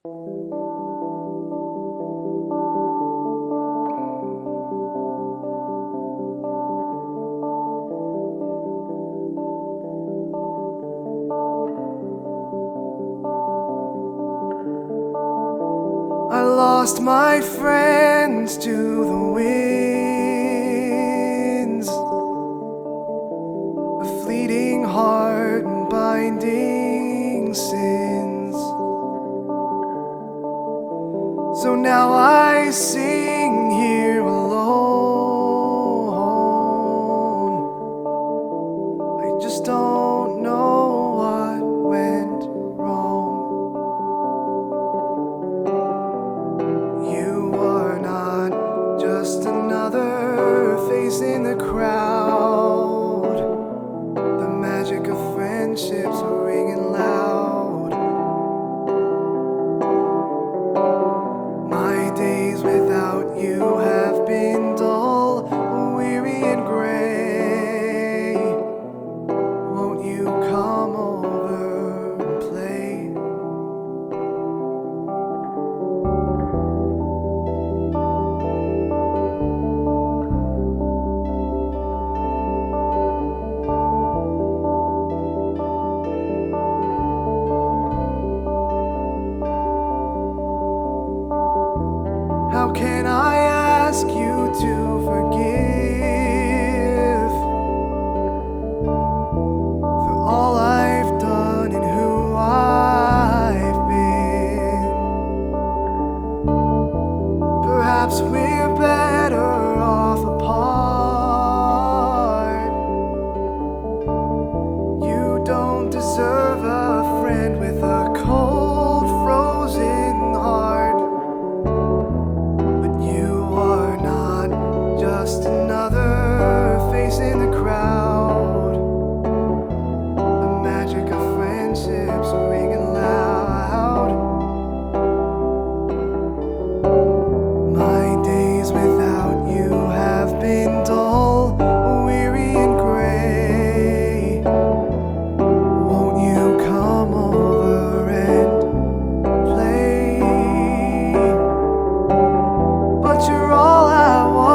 I lost my friends to the winds, a fleeting heart and binding sins. So now I sing here alone. I just don't know what went wrong. You are not just another face in the crowd. The magic of friendships are ringing loud. My days without you have been dull, weary and gray. Won't you come over and play? How can I ask you to forgive for all I've done and who I've been? Perhaps we're better off apart. You don't deserve a friend with a cold, frozen heart. Just another face in the crowd. The magic of friendships ringing loud. My days without you have been dull, weary and gray. Won't you come over and play? But you're all I want.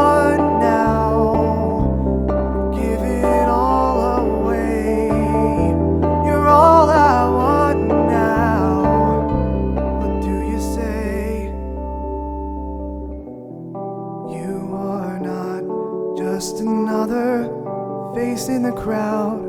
Just another face in the crowd.